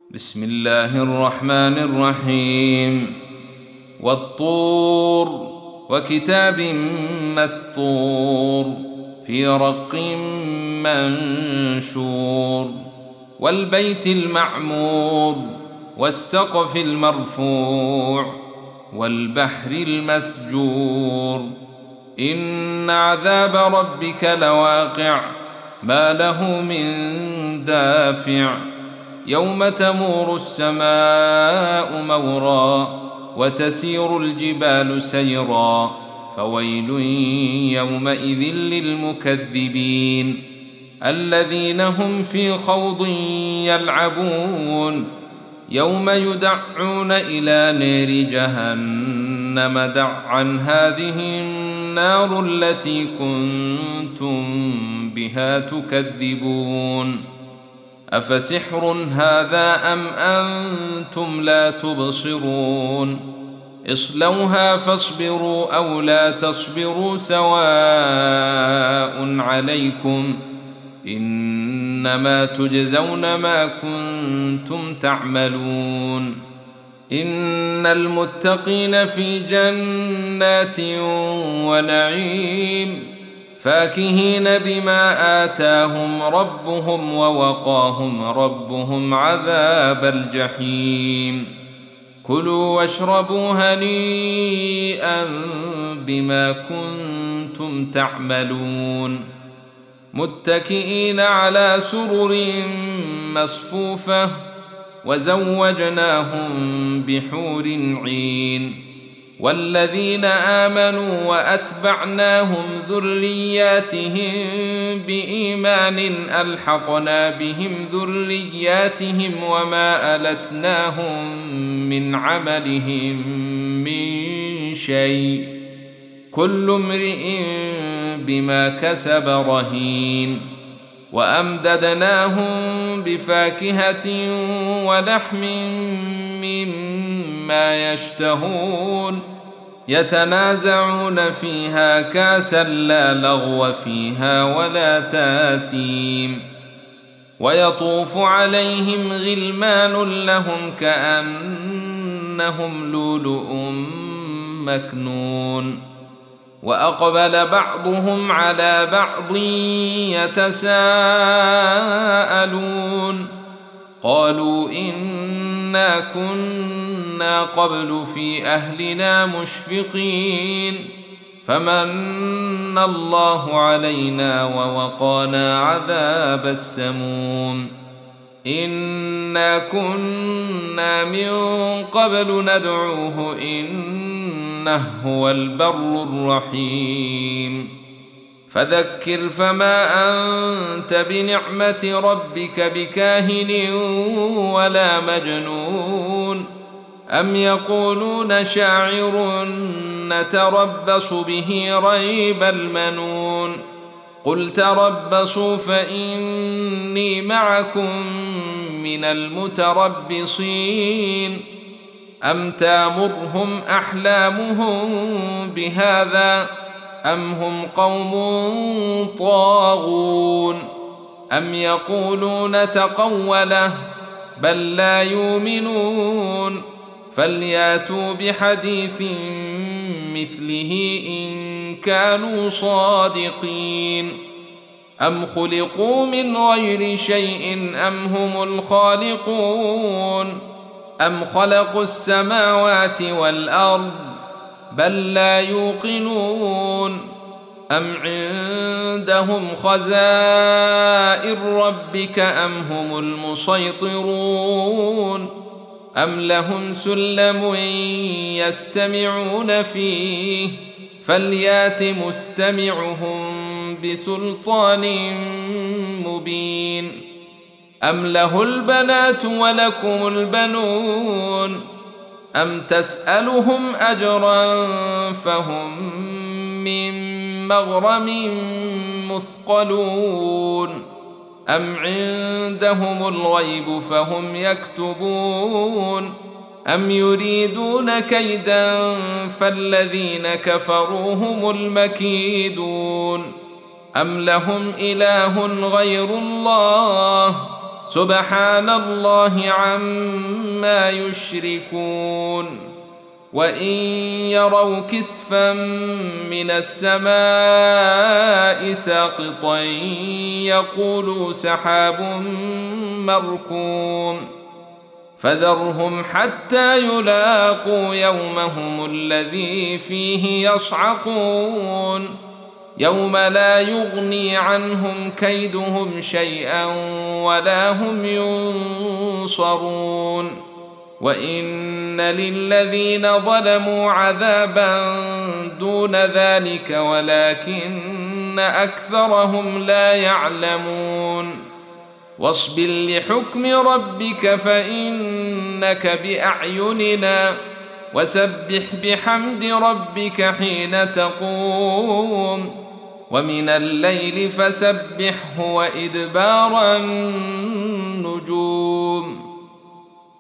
بسم الله الرحمن الرحيم والطور وكتاب مسطور في رق منشور والبيت المعمور والسقف المرفوع والبحر المسجور إن عذاب ربك لواقع ما له من دافع يوم تمور السماء مورا وتسير الجبال سيرا فويل يومئذ للمكذبين الذين هم في خوض يلعبون يوم يدعون إلى نار جهنم دعا هذه النار التي كنتم بها تكذبون أفسحر هذا أم أنتم لا تبصرون اصلوها فاصبروا أو لا تصبروا سواء عليكم إنما تجزون ما كنتم تعملون إن المتقين في جنات ونعيم فاكهين بما آتاهم ربهم ووقاهم ربهم عذاب الجحيم كلوا واشربوا هنيئا بما كنتم تعملون متكئين على سرر مصفوفة وزوجناهم بحور عين والذين آمنوا وأتبعناهم ذرياتهم بإيمان ألحقنا بهم ذرياتهم وما ألتناهم من عملهم من شيء كل امرئ بما كسب رهين وأمددناهم بفاكهة ولحم مما يشتهون يتنازعون فيها كاسا لا لغو فيها ولا تاثيم ويطوف عليهم غلمان لهم كأنهم لؤلؤ مكنون وأقبل بعضهم على بعض يتساءلون قالوا إنا كنا قبل في أهلنا مشفقين فمن الله علينا ووقانا عذاب السموم إنا كنا من قبل ندعوه إنه هو البر الرحيم فذكر فما أنت بنعمة ربك بكاهن ولا مجنون أم يقولون شاعر نتربص به ريب المنون قل تربصوا فإني معكم من المتربصين أم تامرهم أحلامهم بهذا أم هم قوم طاغون أم يقولون تقوله بل لا يؤمنون فلياتوا بحديث مثله إن كانوا صادقين أم خلقوا من غير شيء أم هم الخالقون أم خلقوا السماوات والأرض بل لا يوقنون أم عندهم خزائن ربك أم هم المسيطرون أم لهم سلم يستمعون فيه فليات مستمعهم بسلطان مبين أم له البنات ولكم البنون أم تسألهم أجرا فهم من مغرم مثقلون أم عندهم الغيب فهم يكتبون أم يريدون كيدا فالذين كفروا هم المكيدون أم لهم إله غير الله سبحان الله عما يشركون وإن يروا كسفا من السماء ساقطا يقولوا سحاب مركوم فذرهم حتى يلاقوا يومهم الذي فيه يصعقون يوم لا يغني عنهم كيدهم شيئا ولا هم ينصرون وإن للذين ظلموا عذابا دون ذلك ولكن أكثرهم لا يعلمون واصبر لحكم ربك فإنك بأعيننا وسبح بحمد ربك حين تقوم ومن الليل فسبحه وإدبار النجوم